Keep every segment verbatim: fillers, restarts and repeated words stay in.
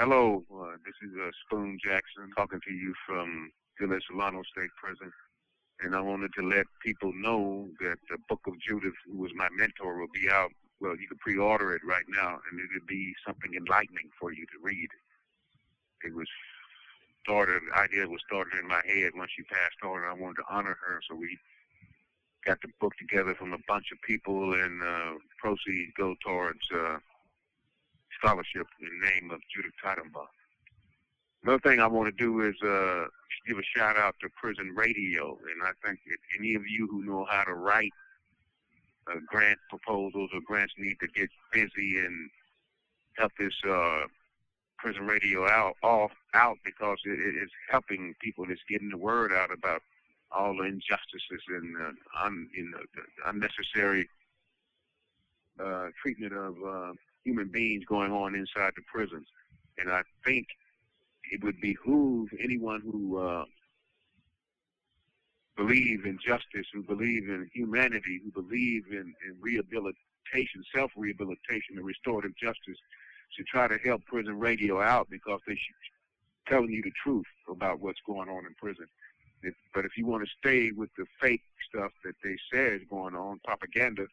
Hello, uh, this is uh, Spoon Jackson talking to you from Villa Solano State Prison. And I wanted to let people know that the Book of Judith, who was my mentor, will be out. Well, you can pre-order it right now, and it'll be something enlightening for you to read. It was started, the idea was started in my head when she passed on, and I wanted to honor her, so we got the book together from a bunch of people, and uh, proceeds go towards uh, scholarship in the name of Judith Titanbaum. Another thing I want to do is uh, give a shout out to Prison Radio, and I think if any of you who know how to write uh, grant proposals or grants need to get busy and help this uh, Prison Radio out, off, out because it, it is helping people. It's getting the word out about all the injustices and uh, un, you know, the unnecessary uh, treatment of uh, human beings going on inside the prisons. And I think it would behoove anyone who uh, believe in justice, who believe in humanity, who believe in, in rehabilitation, self-rehabilitation, and restorative justice, to try to help Prison Radio out because they're telling you the truth about what's going on in prison. If, but if you want to stay with the fake stuff that they say is going on, propaganda,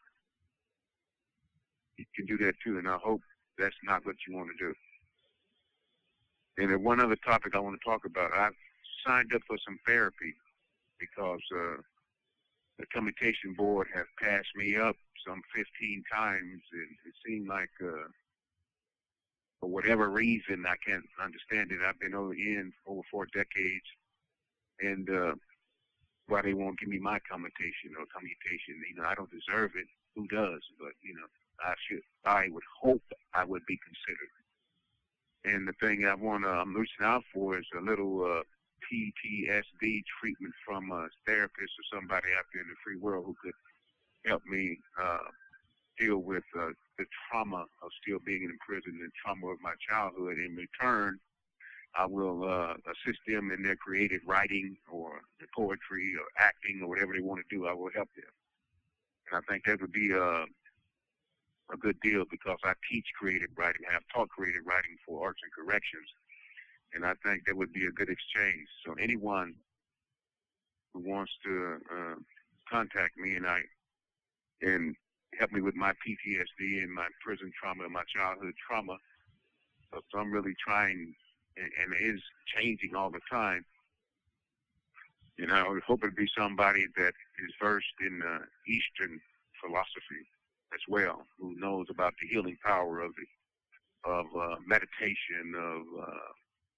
you can do that too, and I hope that's not what you want to do. And then one other topic I want to talk about, I've signed up for some therapy because uh, the commutation board has passed me up some fifteen times, and it seemed like uh, for whatever reason, I can't understand it. I've been over in over four decades, and uh, why they won't give me my commutation or commutation, you know, I don't deserve it. Who does? But, you know, I should, I would hope I would be considered. And the thing I want to, I'm reaching out for is a little uh, P T S D treatment from a therapist or somebody out there in the free world who could help me uh, deal with uh, the trauma of still being in prison and trauma of my childhood. In return, I will uh, assist them in their creative writing or poetry or acting or whatever they want to do. I will help them. And I think that would be a, a good deal because I teach creative writing. I have taught creative writing for Arts and Corrections. And I think that would be a good exchange. So anyone who wants to uh, contact me and I and help me with my P T S D and my prison trauma and my childhood trauma, so I'm really trying, and, and it is changing all the time. And I would hope it'd be somebody that is versed in uh, Eastern philosophy as well, who knows about the healing power of the, of uh, meditation, of uh,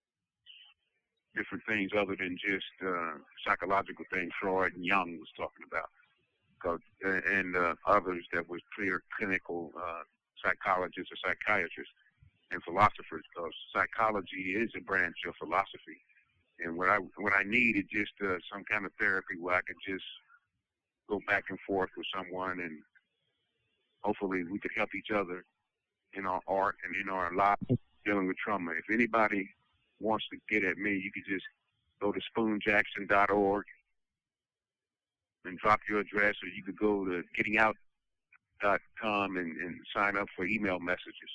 different things other than just uh, psychological things Freud and Jung was talking about, Cause, and uh, others that was clear clinical uh, psychologists or psychiatrists and philosophers, because psychology is a branch of philosophy. And what I what I need is just uh, some kind of therapy where I could just go back and forth with someone, and hopefully we could help each other in our art and in our lives dealing with trauma. If anybody wants to get at me, you could just go to spoon jackson dot org and drop your address, or you could go to getting out dot com and, and sign up for email messages.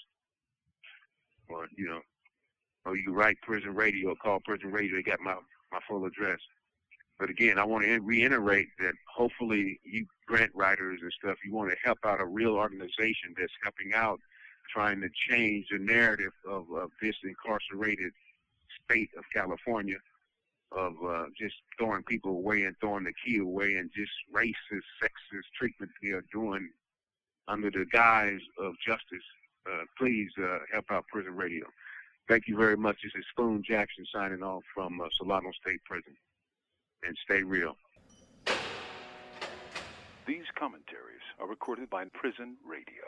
Or, you know, or you can write Prison Radio or call Prison Radio. They got my, my full address. But again, I want to reiterate that hopefully you grant writers and stuff, you want to help out a real organization that's helping out, trying to change the narrative of, of this incarcerated state of California, of uh, just throwing people away and throwing the key away, and just racist, sexist treatment they are doing under the guise of justice. Uh, please uh, help out Prison Radio. Thank you very much. This is Spoon Jackson signing off from uh, Solano State Prison. And stay real. These commentaries are recorded by Prison Radio.